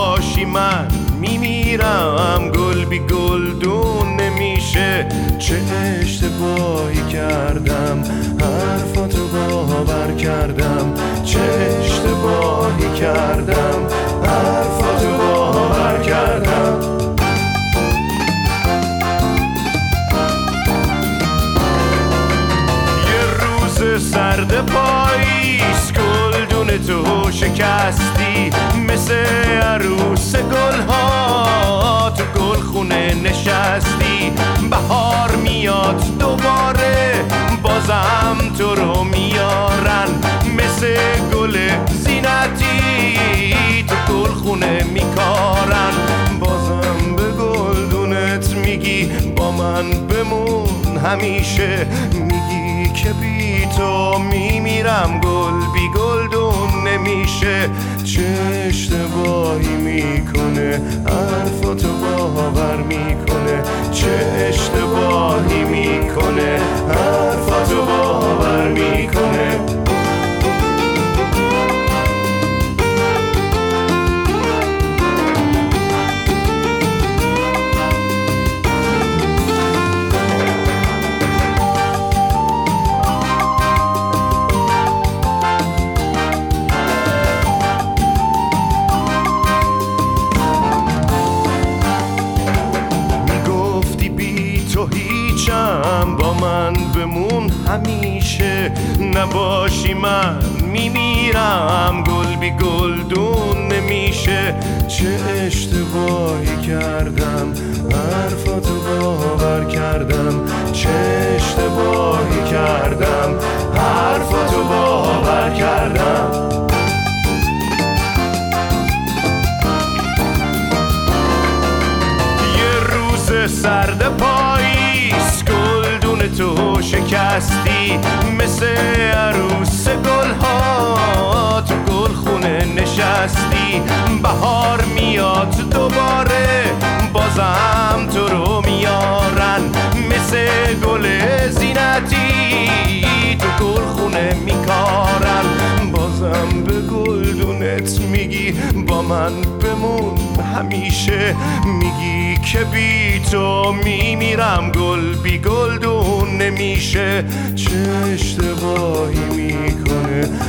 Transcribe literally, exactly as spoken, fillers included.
نباشی من میمیرم، گل بی گلدون نمیشه. چه اشتباهی کردم حرفاتو باور کردم، چه اشتباهی کردم حرفاتو باور کردم. سرد پاییز گلدون تو شکستی، مثل عروس گلها تو گلخونه نشستی. بهار میاد دوباره بازم تو رو میارن، مثل گل زینتی تو گلخونه میکارن. بازم به گلدونت میگی با من بمون همیشه، میگی که بی تو میمیرم، گل بی گلدون نمیشه. چه اشتباهی میکنه حرفاتو باور میکنه، چه اشتباهی میکنه حرفاتو باور میکنه. با من بمون همیشه، نباشی من میمیرم، گل بی گلدون نمیشه. چه اشتباهی کردم حرفاتو باور کردم، چه اشتباهی کردم حرفاتو باور کردم. یه روز سرد پاییز گلدون تو شکستی، مثل عروس گلها تو گلخونه نشستی. بهار میاد دوباره بازم تو رو میارن، مثل گل زینتی تو گلخونه میکارن. بازم به گلدونت میگی با من بمون همیشه، میگی که بی تو میمیرم، گل بی گلدون نمیشه. چه اشتباهی میکنه